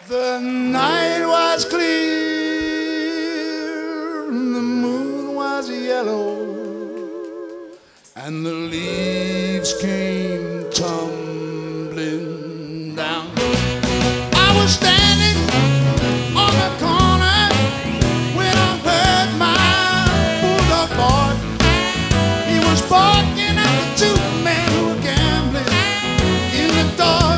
The night was clear, and the moon was yellow, and the leaves came tumbling down. I was standing on the corner when I heard my bulldog bark. He was barking at the two men who were gambling in the dark.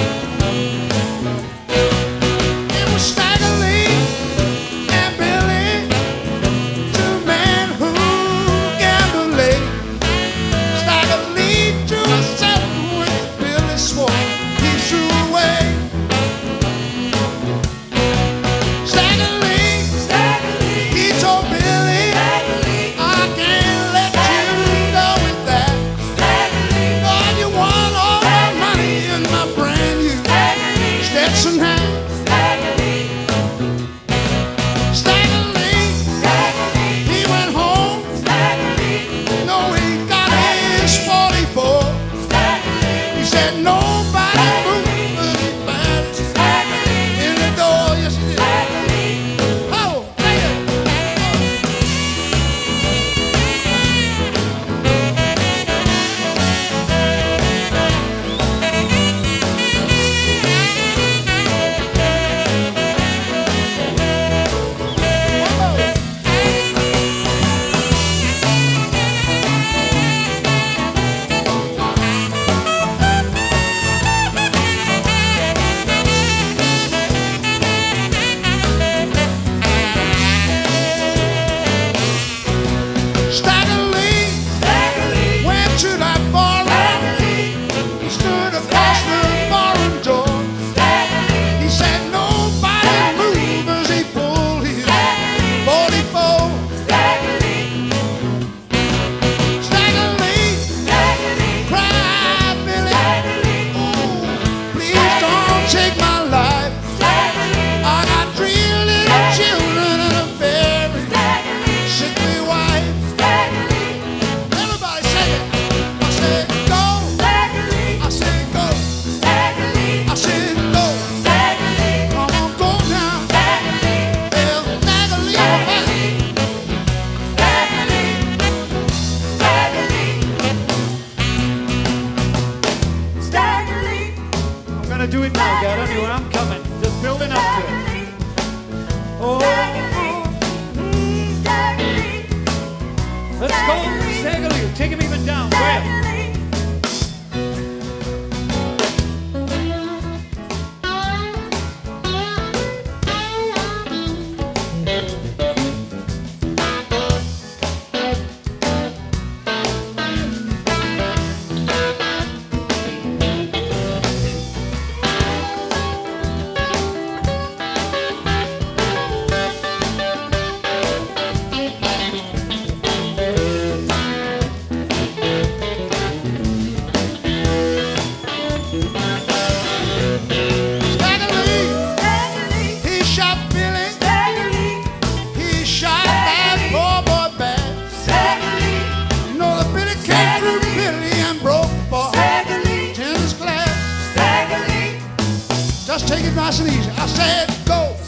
Do it now, God. Anyway, I'm coming. Just building up to it. Oh, let's go, Staggerly. Take him even down. Go ahead. Just take it nice and easy. I said go.